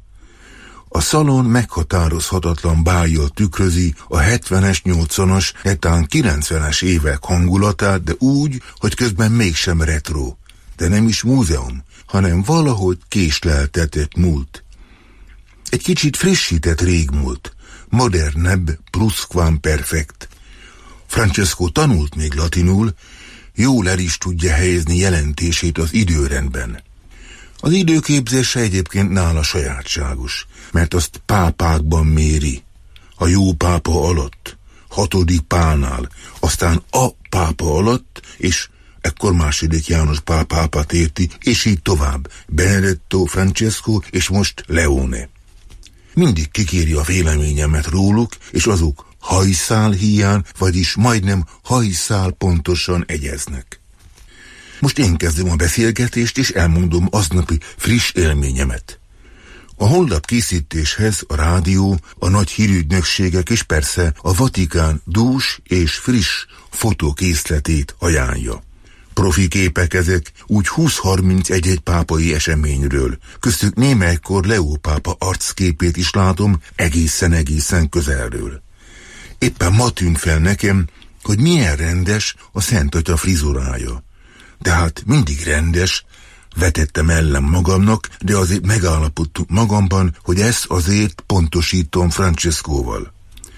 A szalon meghatározhatatlan bájjal tükrözi a 70-es, 80-as, netán 90-es évek hangulatát, de úgy, hogy közben mégsem retro, de nem is múzeum, hanem valahogy késleltetett múlt. Egy kicsit frissített régmúlt, modernebb, plusquamperfekt. Francesco tanult még latinul, jól el is tudja helyezni jelentését az időrendben. Az időképzése egyébként nála sajátságos, mert azt pápákban méri. A jó pápa alatt, 6. Pálnál, aztán a pápa alatt, és ekkor II. János Pál pápát érti, és így tovább, Benedetto, Francesco, és most Leone. Mindig kikéri a véleményemet róluk, és azok hajszál híján, vagyis majdnem hajszál pontosan egyeznek. Most én kezdem a beszélgetést, és elmondom aznapi friss élményemet. A honlap készítéshez a rádió, a nagy hírügynökségek és persze a Vatikán dús és friss fotókészletét ajánlja. Profi képek ezek, úgy 20-30 egy-egy pápai eseményről. Köztük némelykor Leó pápa arcképét is látom egészen közelről. Éppen ma tűnt fel nekem, hogy milyen rendes a Szent Atya frizurája. Tehát mindig rendes, vetettem ellen magamnak, de azért megállapodtunk magamban, hogy ezt azért pontosítom Francescóval.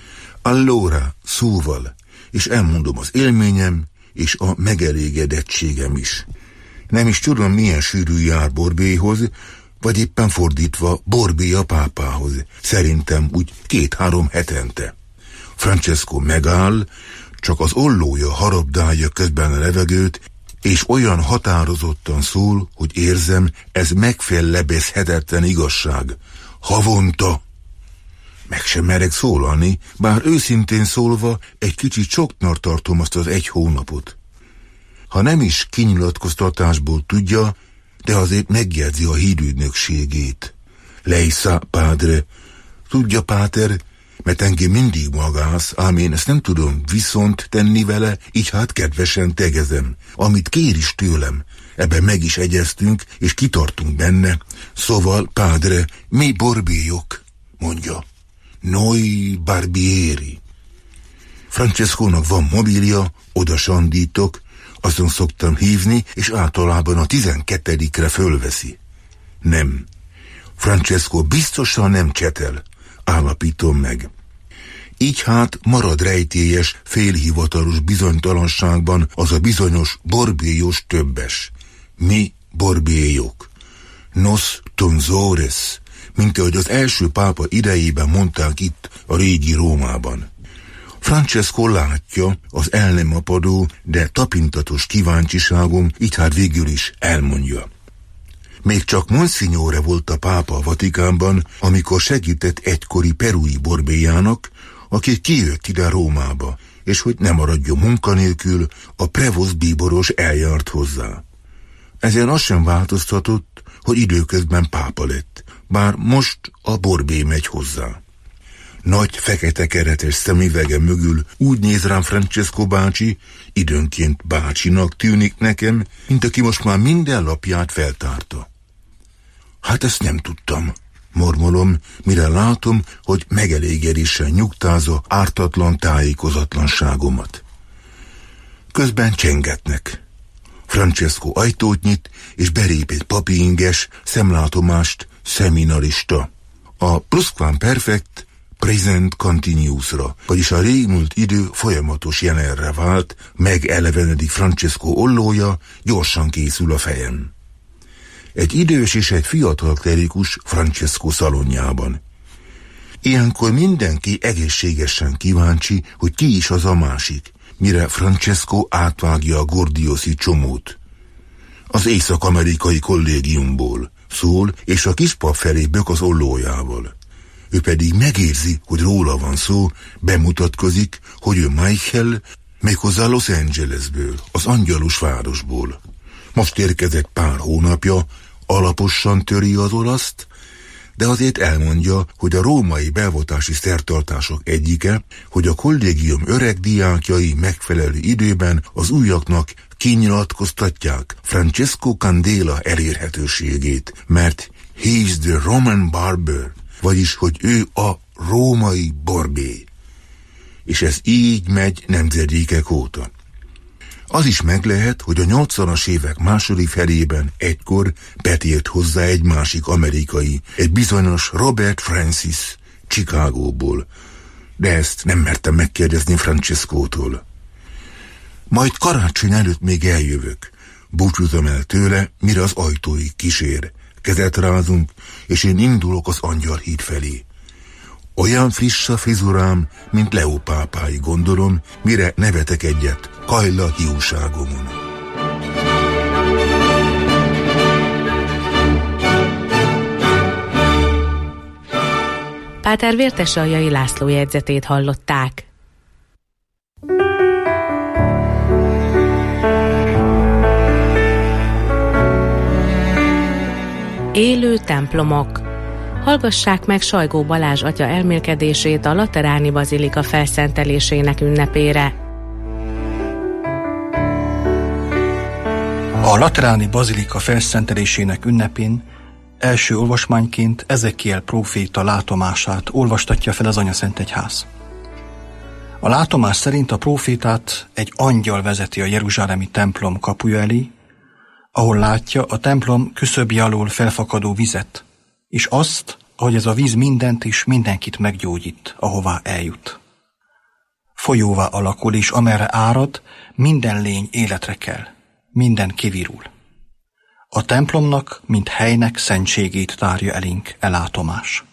Allora, szóval, és elmondom az élményem, és a megelégedettségem is. Nem is tudom, milyen sűrű jár Borbélyhoz, vagy éppen fordítva Borbély a pápához. Szerintem úgy 2-3 hetente. Francesco megáll, csak az ollója harabdálja közben a levegőt, és olyan határozottan szól, hogy érzem, ez megfellebezhetetlen igazság. Havonta! Meg sem merek szólalni, bár őszintén szólva egy kicsit soknak tartom azt az 1 hónapot. Ha nem is kinyilatkoztatásból tudja, de azért megjegyzi a hírügynökségét. Leisa, padre, tudja, páter, mert engem mindig magász, ám én ezt nem tudom viszont tenni vele, így hát kedvesen tegezem. Amit kér is tőlem, ebben meg is egyeztünk, és kitartunk benne. Szóval, padre, mi borbélyok, mondja. Noi barbieri. Francescónak van mobilja, oda sandítok, azon szoktam hívni, és általában a 12-re fölveszi. Nem. Francesco biztosan nem csetel, állapítom meg. Így hát marad rejtélyes, félhivatalos bizonytalanságban az a bizonyos borbélyos többes. Mi borbélyok. Nos tonsores, mint ahogy az első pápa idejében mondták itt a régi Rómában. Francesco látja az el nem apadó, de tapintatos kíváncsiságom, így hát végül is elmondja. Még csak Monsignore volt a pápa a Vatikánban, amikor segített egykori perui borbélyának, aki kijött ide Rómába, és hogy ne maradjon munkanélkül, a prevost bíboros eljárt hozzá. Ezen az sem változtatott, hogy időközben pápa lett, bár most a borbély megy hozzá. Nagy fekete keretes szemüvege mögül úgy néz rám Francesco bácsi, időnként bácsinak tűnik nekem, mint aki most már minden lapját feltárta. Hát ezt nem tudtam, mormolom, mire látom, hogy megelégedéssel nyugtázza ártatlan tájékozatlanságomat. Közben csengetnek. Francesco ajtót nyit, és belép egy papiinges, szemlátomást szeminarista. A plusquamperfect present continuousra, vagyis a régmúlt idő folyamatos jelenre vált, megelevenedik Francesco ollója, gyorsan készül a fejem. Egy idős és egy fiatal klerikus Francesco szalonjában. Ilyenkor mindenki egészségesen kíváncsi, hogy ki is az a másik, mire Francesco átvágja a gordioszi csomót. Az észak-amerikai kollégiumból szól, és a kispap felé bök az ollójával. Ő pedig megérzi, hogy róla van szó, bemutatkozik, hogy ő Michael, méghozzá Los Angelesből, az angyalus városból. Most érkezett pár hónapja, alaposan töri az olaszt, de azért elmondja, hogy a római belvatási szertartások egyike, hogy a kollégium öreg diákjai megfelelő időben az újaknak kinyilatkoztatják Francesco Candela elérhetőségét, mert he's the Roman barber, vagyis, hogy ő a római borbély. És ez így megy nemzedékek óta. Az is meg lehet, hogy a 80-as évek második felében egykor betért hozzá egy másik amerikai, egy bizonyos Robert Francis Chicagóból, de ezt nem mertem megkérdezni Francescótól. Majd karácsony előtt még eljövök, búcsúzom el tőle, mire az ajtóig kísér. Kezet rázunk, és én indulok az Angyalhíd felé. Olyan friss a frizurám, mint Leó pápái, gondolom, mire nevetek egyet Kajla hiúságomon. Páter Vértesaljai László jegyzetét hallották. Élő templomok. Hallgassák meg Sajgó Balázs atya elmélkedését a Lateráni Bazilika felszentelésének ünnepére. A Lateráni Bazilika felszentelésének ünnepén első olvasmányként Ezekiel próféta látomását olvastatja fel az Anyaszentegyház. A látomás szerint a prófétát egy angyal vezeti a jeruzsálemi templom kapuja elé, ahol látja a templom küszöbje alól felfakadó vizet, és azt, ahogy ez a víz mindent és mindenkit meggyógyít, ahová eljut. Folyóvá alakul, és amerre árad, minden lény életre kell, minden kivirul. A templomnak, mint helynek szentségét tárja elénk e látomás.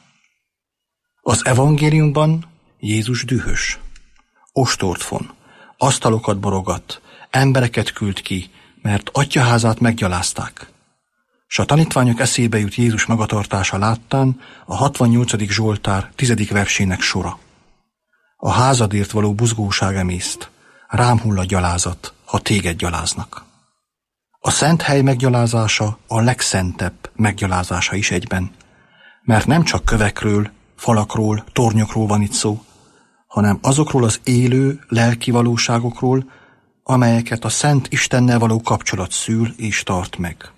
Az evangéliumban Jézus dühös, ostort von, asztalokat borogat, embereket küld ki, mert atyaházát meggyalázták. S a tanítványok eszébe jut Jézus magatartása láttán a 68. Zsoltár 10. versének sora. A házadért való buzgóság emészt, rám hull a gyalázat, ha téged gyaláznak. A szent hely meggyalázása a legszentebb meggyalázása is egyben, mert nem csak kövekről, falakról, tornyokról van itt szó, hanem azokról az élő lelki valóságokról, amelyeket a Szent Istennel való kapcsolat szül és tart meg.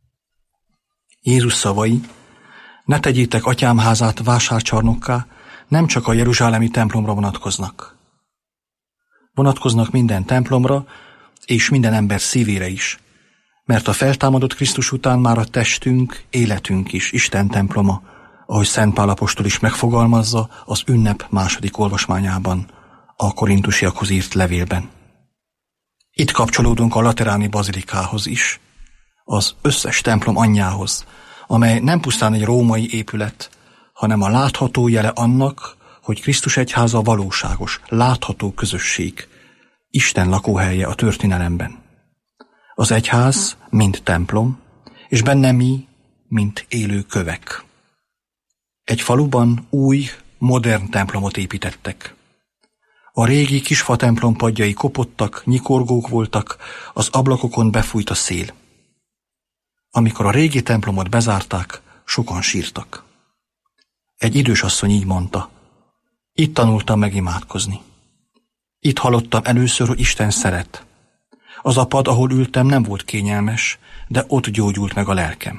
Jézus szavai, ne tegyétek atyám házát vásárcsarnokká, nem csak a jeruzsálemi templomra vonatkoznak. Vonatkoznak minden templomra és minden ember szívére is, mert a feltámadott Krisztus után már a testünk, életünk is Isten temploma, ahogy Szent Pál apostol is megfogalmazza az ünnep második olvasmányában, a korintusiakhoz írt levélben. Itt kapcsolódunk a Lateráni Bazilikához is, az összes templom anyjához, amely nem pusztán egy római épület, hanem a látható jele annak, hogy Krisztus egyháza valóságos, látható közösség, Isten lakóhelye a történelemben. Az egyház, mint templom, és benne mi, mint élő kövek. Egy faluban új, modern templomot építettek. A régi kisfa templom padjai kopottak, nyikorgók voltak, az ablakokon befújt a szél. Amikor a régi templomot bezárták, sokan sírtak. Egy idős asszony így mondta: Itt tanultam megimádkozni. Itt hallottam először, hogy Isten szeret. Az a pad, ahol ültem, nem volt kényelmes, de ott gyógyult meg a lelkem.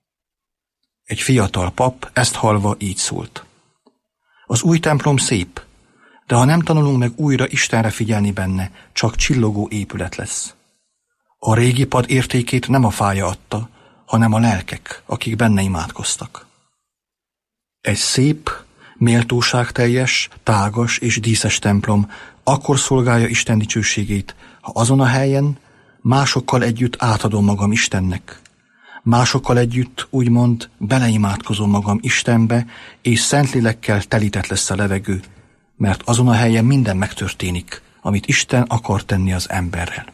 Egy fiatal pap ezt hallva így szólt. Az új templom szép, de ha nem tanulunk meg újra Istenre figyelni benne, csak csillogó épület lesz. A régi pad értékét nem a fája adta, hanem a lelkek, akik benne imádkoztak. Egy szép, méltóságteljes, tágas és díszes templom akkor szolgálja Isten dicsőségét, ha azon a helyen másokkal együtt átadom magam Istennek. Másokkal együtt úgymond beleimádkozom magam Istenbe, és Szentlélekkel telített lesz a levegő, mert azon a helyen minden megtörténik, amit Isten akar tenni az emberrel.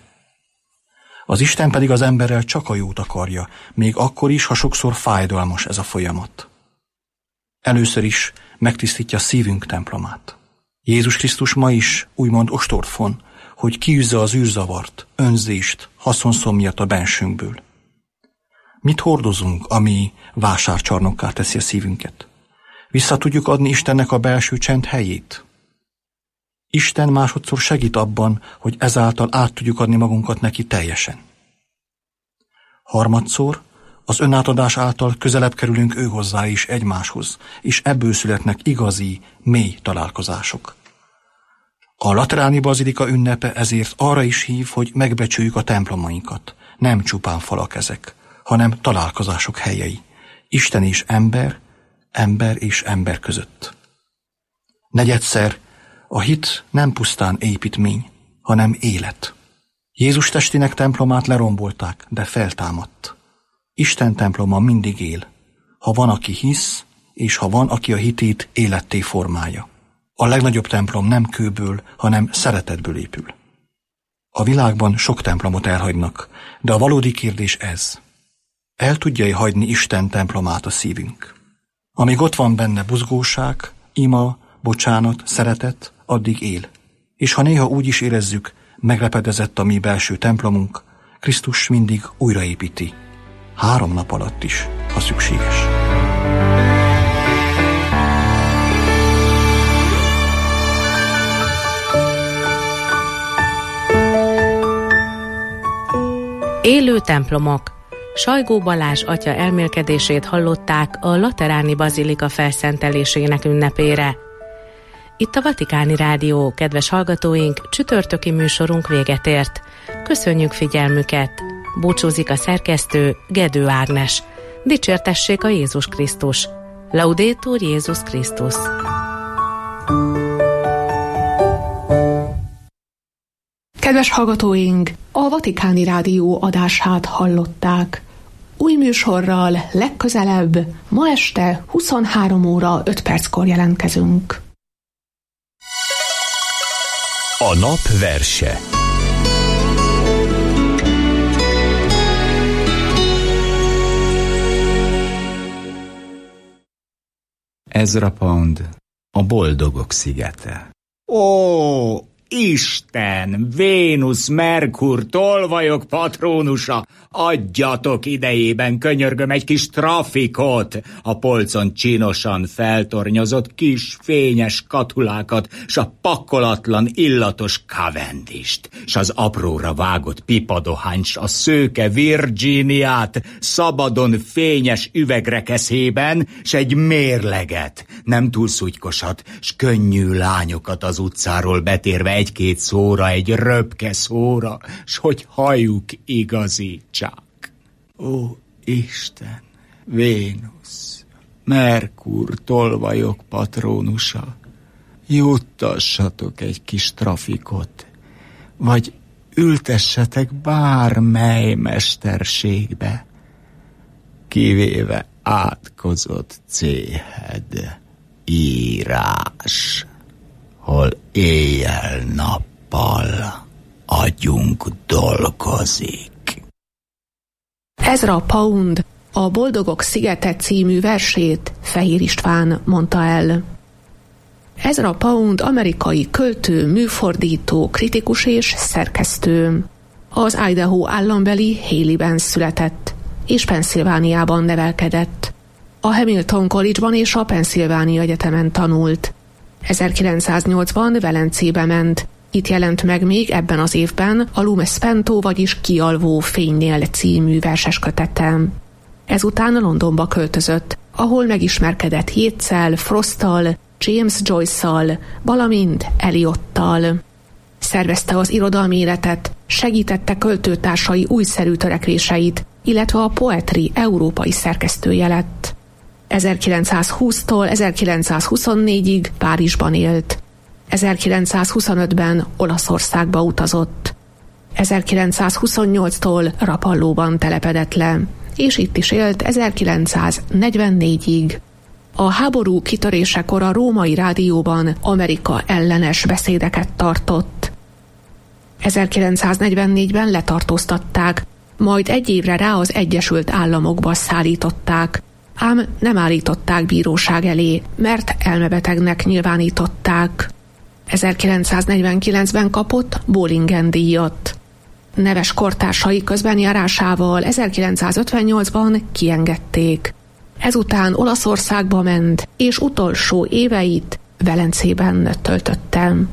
Az Isten pedig az emberrel csak a jót akarja, még akkor is, ha sokszor fájdalmas ez a folyamat. Először is megtisztítja szívünk templomát. Jézus Krisztus ma is úgymond ostort von, hogy kiűzze az űrzavart, önzést, haszonszomjat a bensőnkből. Mit hordozunk, ami vásárcsarnokká teszi a szívünket? Vissza tudjuk adni Istennek a belső csend helyét? Isten másodszor segít abban, hogy ezáltal át tudjuk adni magunkat neki teljesen. Harmadszor, az önátadás által közelebb kerülünk ő hozzá is egymáshoz, és ebből születnek igazi, mély találkozások. A lateráni bazilika ünnepe ezért arra is hív, hogy megbecsüljük a templomainkat. Nem csupán falak ezek, hanem találkozások helyei. Isten és ember, ember és ember között. Negyedszer, a hit nem pusztán építmény, hanem élet. Jézus testének templomát lerombolták, de feltámadt. Isten temploma mindig él, ha van, aki hisz, és ha van, aki a hitét életté formálja. A legnagyobb templom nem kőből, hanem szeretetből épül. A világban sok templomot elhagynak, de a valódi kérdés ez. El tudja-e hagyni Isten templomát a szívünk? Amíg ott van benne buzgóság, ima, bocsánat, szeretet, addig él. És ha néha úgy is érezzük, meglepedezett a mi belső templomunk, Krisztus mindig újraépíti. 3 nap alatt is, ha szükséges. Élő templomok. Sajgó Balázs atya elmélkedését hallották a Lateráni Bazilika felszentelésének ünnepére. Itt a Vatikáni Rádió, kedves hallgatóink, csütörtöki műsorunk véget ért. Köszönjük figyelmüket! Búcsúzik a szerkesztő, Gedő Ágnes. Dicsértessék a Jézus Krisztus! Laudetur Jézus Krisztus! Kedves hallgatóink, a Vatikáni Rádió adását hallották. Új műsorral legközelebb ma este 23 óra 5 perckor jelentkezünk. A nap verse. Ezra Pound, a Boldogok szigete. Ó, Isten, Vénusz, Merkur, tolvajok patronusa, adjatok idejében, könyörgöm, egy kis trafikot, a polcon csinosan feltornyozott kis fényes katulákat, s a pakolatlan illatos Cavendist, s az apróra vágott pipadohányt, s a szőke Virginiát, szabadon fényes üvegrekeszében, s egy mérleget, nem túl szutykosat, s könnyű lányokat az utcáról betérve egy-két szóra, egy röpke szóra, s hogy hajuk igazítsák. Ó, Isten, Vénusz, Merkur, tolvajok patronusa, juttassatok egy kis trafikot, vagy ültessetek bármely mesterségbe, kivéve átkozott céhed, írás, hol éjjel-nappal agyunk dolgozik. Ezra Pound a Boldogok szigete című versét Fehér István mondta el. Ezra Pound amerikai költő, műfordító, kritikus és szerkesztő. Az Idaho állambeli Haleyben született, és Pennsylvániában nevelkedett. A Hamilton College-ban és a Pennsylvania Egyetemen tanult. 1908-ban Velencébe ment. Itt jelent meg még ebben az évben a Lume Spento, vagyis Kialvó fénynél című verseskötetem. Ezután Londonba költözött, ahol megismerkedett Yeatszel, Frosttal, James Joyce-szal, valamint Eliottal. Szervezte az irodalmi életet, segítette költőtársai újszerű törekvéseit, illetve a Poetry európai szerkesztője lett. 1920-tól 1924-ig Párizsban élt. 1925-ben Olaszországba utazott. 1928-tól Rapallóban telepedett le, és itt is élt 1944-ig. A háború kitörésekor a Római Rádióban Amerika ellenes beszédeket tartott. 1944-ben letartóztatták, majd egy évre rá az Egyesült Államokba szállították, ám nem állították bíróság elé, mert elmebetegnek nyilvánították. 1949-ben kapott Bollingen-díjat. Neves kortársai közbenjárásával 1958-ban kiengedték. Ezután Olaszországba ment, és utolsó éveit Velencében töltöttem.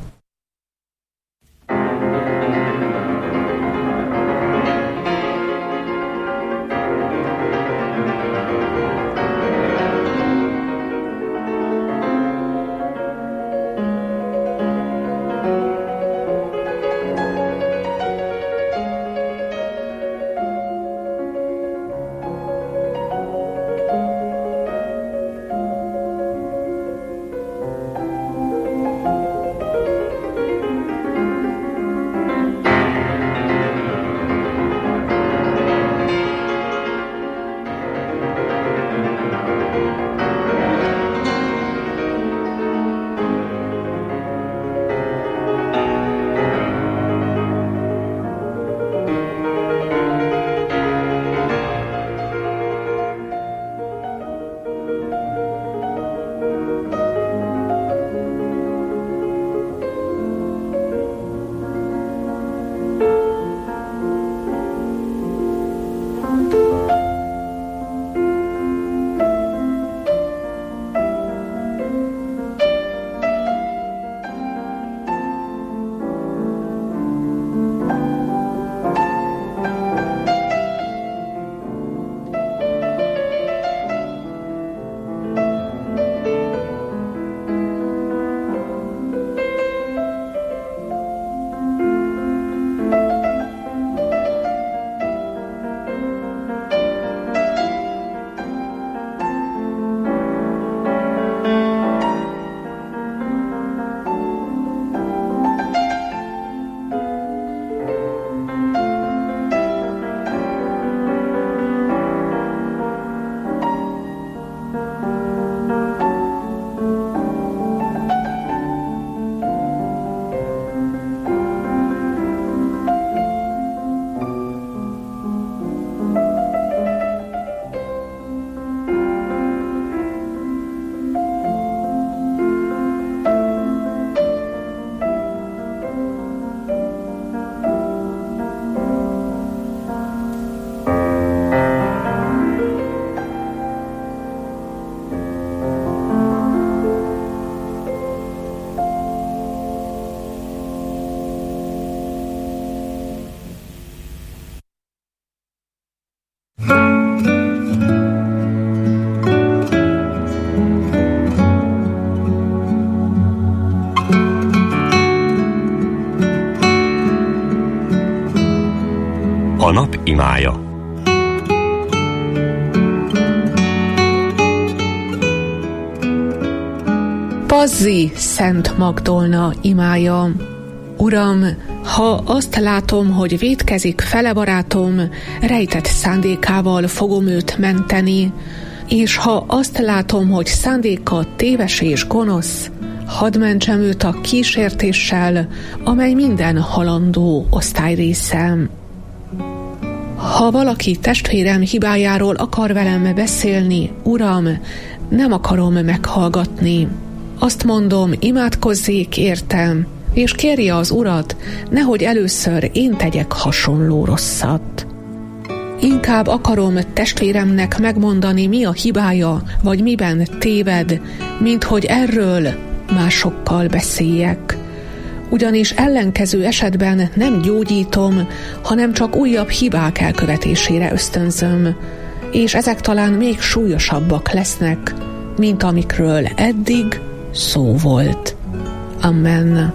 A nap imája. Pazzi Szent Magdolna imája. Uram, ha azt látom, hogy vétkezik fele barátom, rejtett szándékával fogom őt menteni, és ha azt látom, hogy szándéka téves és gonosz, hadd mentsem őt a kísértéssel, amely minden halandó osztályrészem. Ha valaki testvérem hibájáról akar velem beszélni, Uram, nem akarom meghallgatni. Azt mondom, imádkozzék értem, és kérje az Urat, nehogy először én tegyek hasonló rosszat. Inkább akarom testvéremnek megmondani, mi a hibája, vagy miben téved, mint hogy erről másokkal beszéljek. Ugyanis ellenkező esetben nem gyógyítom, hanem csak újabb hibák elkövetésére ösztönzöm, és ezek talán még súlyosabbak lesznek, mint amikről eddig szó volt. Amen.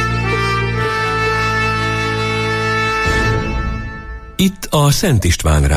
Itt a Szent István